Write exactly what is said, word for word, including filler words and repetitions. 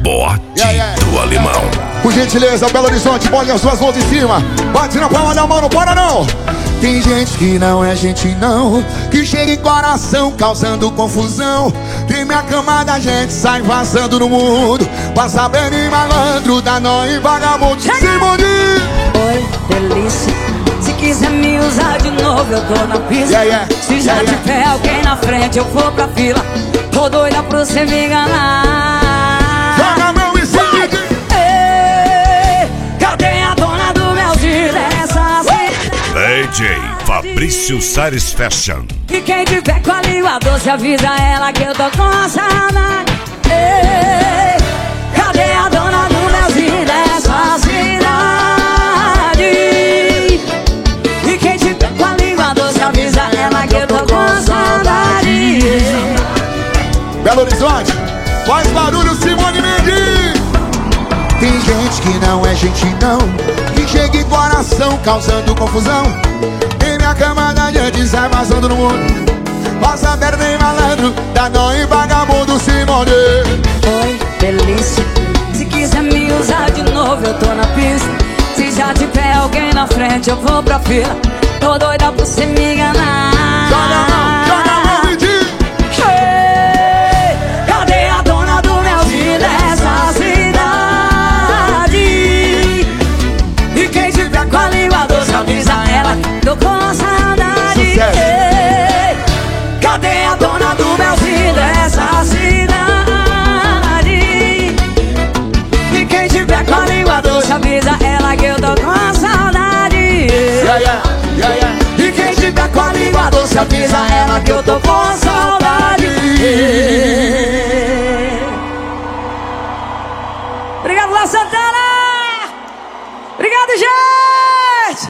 Boate yeah, yeah. do Alemão. Por gentileza, Belo Horizonte, põe as suas mãos em cima. Bate na palma da mão, não para não. Tem gente que não é gente não, que chega em coração causando confusão. Tem minha camada, gente sai vazando no mundo. Passa bem em malandro, dá nó em vagabundo. Simone! Oi, delícia. Se quiser me usar de novo, eu tô na pista. yeah, yeah. Se já yeah, tiver yeah. alguém na frente, eu vou pra fila. Tô doida pra você me enganar. Joga a mão e se liga. Ei, cadê a dona do meu dia dessa cidade? D J Fabrício Sares Fashion. E quem tiver com a língua doce, avisa ela que eu tô com saudade. Ei, cadê a dona do meu dia dessa cidade? E quem tiver com a língua doce, avisa ela que eu tô com saudade. Belo Horizonte, faz barulho, Simone Mendes. Tem gente que não é gente não, que chega em coração causando confusão. Em minha camada, gente sai vazando no mundo. Passa perna em malandro, dá nó em vagabundo, Simone. Oi, delícia. Se quiser me usar de novo, eu tô na pista. Se já tiver alguém na frente, eu vou pra fila. Tô doida pra você me enganar. Joga a mão, joga a mão e diz. Ei, cadê a dona do meu dia dessa cidade? E quem tiver com a língua doce, avisa ela, tô com saudade. Ei, cadê a dona do meu dia dessa cidade? E quem tiver com a língua doce, avisa ela que eu tô com saudade. Yeah, yeah, yeah, yeah. E quem tiver com a língua doce, avisa ela que eu tô com saudade. Obrigado, Léo Santana! Obrigado, gente!